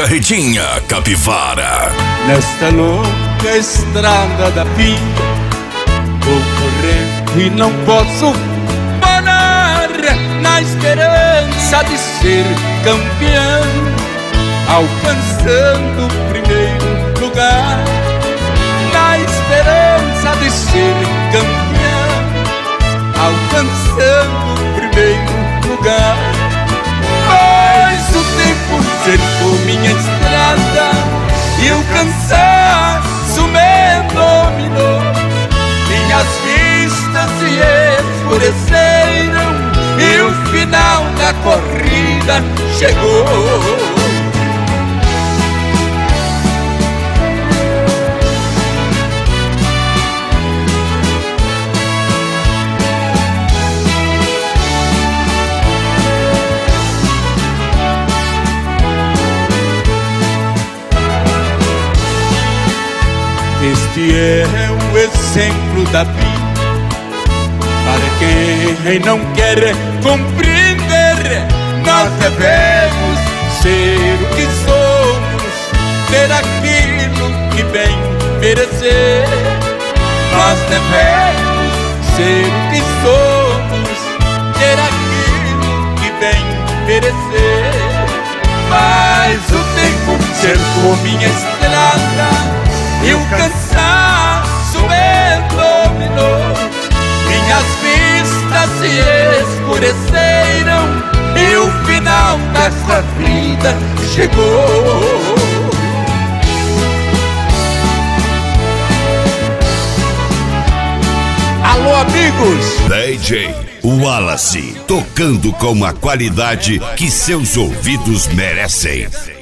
carretinha capivara. Nesta longa estrada da vida vou correndo e não posso parar, na esperança de ser campeão, alcançando o primeiro lugar. Na esperança de ser campeão, alcançando o primeiro lugar. Mas o tempo cercou minha estrada e o cansaço me dominou. Minhas vistas se escureceram e o final da corrida chegou. Este é o exemplo da vida para quem não quer compreender. Nós devemos ser o que somos, ter aquilo que bem merecer. Nós devemos ser o que somos, ter aquilo que bem merecer. Mas o tempo cercou minha estrada e o cansaço me dominou. Minhas vistas se escureceram e o final dessa vida chegou. Alô, amigos! DJ Wallace, tocando com a qualidade que seus ouvidos merecem.